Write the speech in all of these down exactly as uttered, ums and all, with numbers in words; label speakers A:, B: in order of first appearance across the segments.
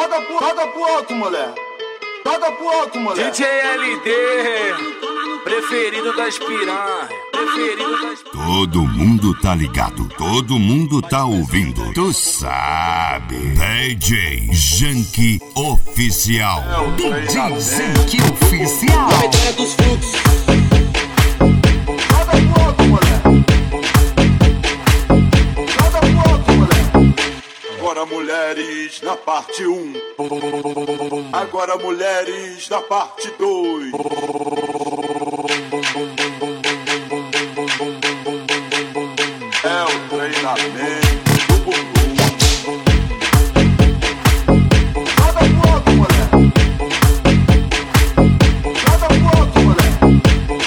A: Joga pro, joga pro alto, moleque. Joga pro alto, moleque.
B: D J L D, preferido das piranhas. Preferido das piranhas.
C: Todo mundo tá ligado, todo mundo tá ouvindo. Tu sabe. D J Janky Oficial.
D: D J Janky Oficial.
A: Joga pro alto, moleque. Joga pro alto, moleque. Agora mulheres na parte um. Agora mulheres na parte dois. É o treinamento do bumbum. Joga pro alto, moleque. Joga pro alto, moleque.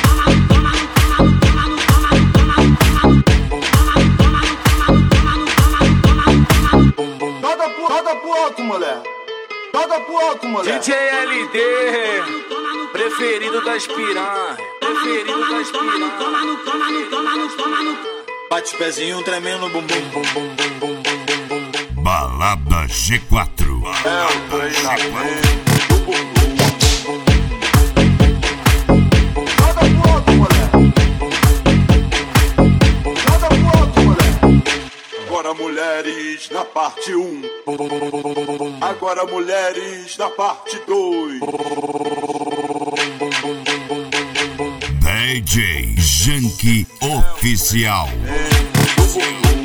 A: Joga pro, joga pro alto, moleque. Joga pro alto, moleque.
B: D J L D, preferido das piranhas. Preferido das piranhas.
A: Bate o pezinho tremendo no bumbum.
C: Balada G quatro.
A: É o treinamento do bumbum. Joga pro alto, moleque. Joga pro alto, moleque. Agora mulheres na parte um. Agora mulheres na parte dois.
C: D J Janky Oficial.
A: É,